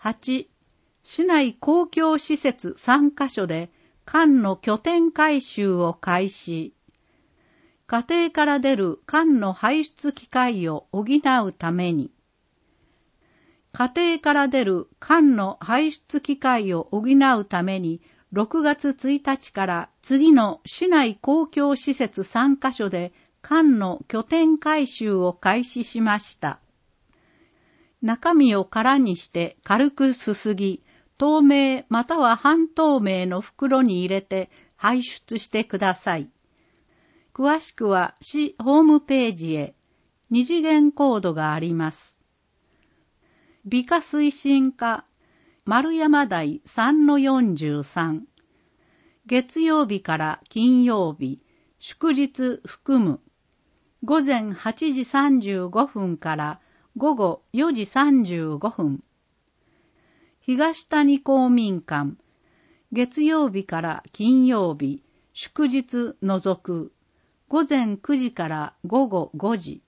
8、市内公共施設3カ所で缶の拠点回収を開始。家庭から出る缶の排出機会を補うために。家庭から出る缶の排出機会を補うために、6月1日から次の市内公共施設3カ所で缶の拠点回収を開始しました。中身を空にして軽くすすぎ、透明または半透明の袋に入れて排出してください。詳しくは市ホームページへ。二次元コードがあります。美化推進課丸山台 3-43 月曜日から金曜日祝日含む午前8時35分から午後4時35分東谷公民館月曜日から金曜日祝日除く午前9時から午後5時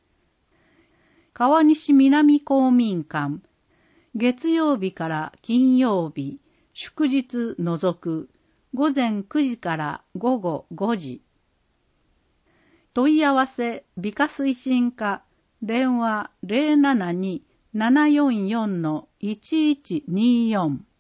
川西南公民館月曜日から金曜日祝日除く午前9時から午後5時問い合わせ美化推進課電話 072-744-1124